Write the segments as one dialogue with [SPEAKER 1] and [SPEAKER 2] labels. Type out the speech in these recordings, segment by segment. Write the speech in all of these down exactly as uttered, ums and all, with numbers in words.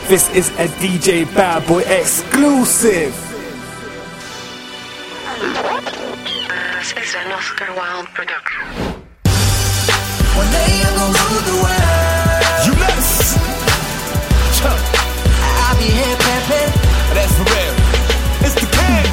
[SPEAKER 1] This is a D J Bad Boy exclusive.
[SPEAKER 2] This is an Oscar Wilde production.
[SPEAKER 3] One day I'm gonna rule the world.
[SPEAKER 4] You nuts?
[SPEAKER 3] I'll be here pimping.
[SPEAKER 4] That's for real. It's the king.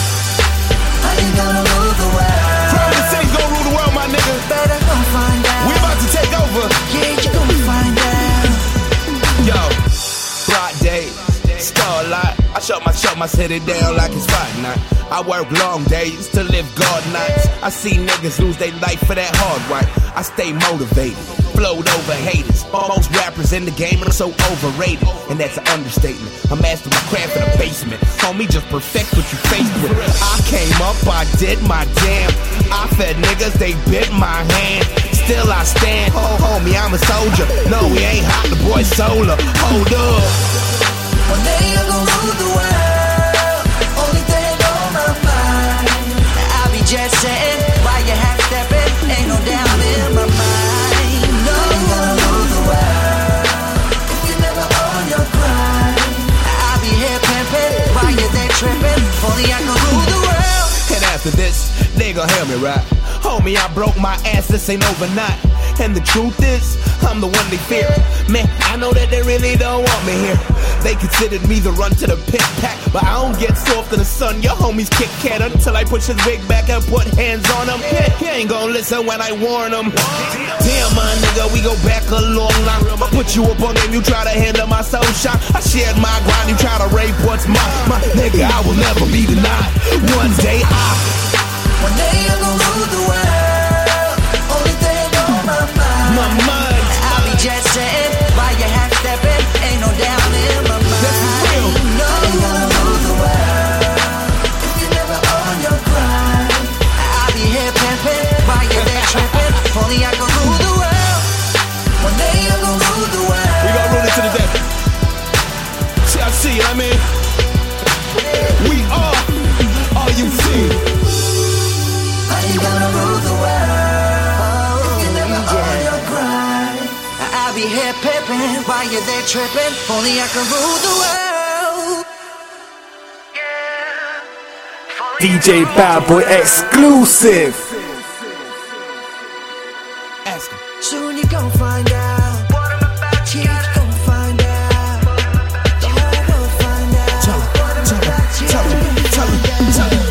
[SPEAKER 3] How you gonna rule the world?
[SPEAKER 4] Travis City's gonna rule the world, my nigga.
[SPEAKER 3] Better go find out.
[SPEAKER 4] We about to take over.
[SPEAKER 3] Yeah, you gonna find out.
[SPEAKER 4] Yo, broad day, starlight. I shut my shut my city down like it's fight night. I work long days to live God nights. I see niggas lose their life for that hard right. I stay motivated, flowed over haters. Most rappers in the game are so overrated, and that's an understatement. I mastered my craft in the basement. Homie, just perfect what you faced with. I came up, I did my damn. I fed niggas, they bit my hand. Still I stand. Oh, homie, I'm a soldier. No, we ain't hot, the boy solar. Hold up.
[SPEAKER 3] One day I'm gonna rule the world. Only thing on my mind. I'll be jet setting while you half stepping. Ain't no doubt in my mind. No, you're gonna rule the world if you never own your grind. I'll be here pimping while you're there tripping. Only I can rule the world.
[SPEAKER 4] And after this, they gon' hear me right. Homie, I broke my ass, this ain't overnight. And the truth is, I'm the one they fear. Man, I know that they really don't want me here. They considered me the run to the pit pack, but I don't get soft in the sun. Your homies kick cat until I push his wig back and put hands on him. Yeah, he ain't gon' listen when I warn him. Damn, my nigga, we go back a long line. I put you up on game, you try to handle my soul shot. I shared my grind, you try to rape what's mine. My nigga, I will never be denied. One day I
[SPEAKER 3] One day I'm gonna rule the world. Only thing on my mind.
[SPEAKER 4] My mind.
[SPEAKER 3] I'll be jet setting while you half stepping. Ain't no doubt in my mind.
[SPEAKER 4] That's for real.
[SPEAKER 3] No, you're gonna rule the world if you never own your grind. I'll be here pimping while you're there tripping. Only I can rule the world. One day I'm gonna rule the world.
[SPEAKER 4] We gon' rule it to the death. See, I see, I mean, we are all you see.
[SPEAKER 3] How you gonna rule the world if you never own your grind? I'll be here pimping while you're there tripping. Only I can rule the world.
[SPEAKER 1] D J Bad Boy exclusive.
[SPEAKER 4] Ask him.
[SPEAKER 3] Soon you gon' find out. Yeah, you gon' find out. The whole world find out.
[SPEAKER 4] Tell him,
[SPEAKER 3] What I'm
[SPEAKER 4] tell him,
[SPEAKER 3] about you,
[SPEAKER 4] tell him,
[SPEAKER 3] you gon'
[SPEAKER 4] tell him,
[SPEAKER 3] find
[SPEAKER 4] tell
[SPEAKER 3] out.
[SPEAKER 4] him.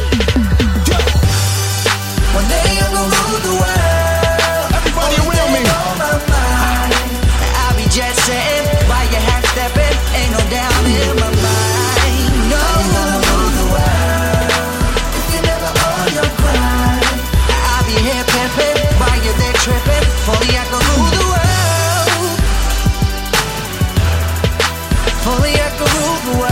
[SPEAKER 3] One day I'm gonna rule the world.
[SPEAKER 4] Everybody
[SPEAKER 3] Only
[SPEAKER 4] around me.
[SPEAKER 3] thing on my mind. I'll be jet setting while you half stepping. Ain't no doubt in my mind. No, you're gonna rule the world if you never own your grind. I'll be here pimping while you're there tripping. Only I can rule the world. Only I can rule the world.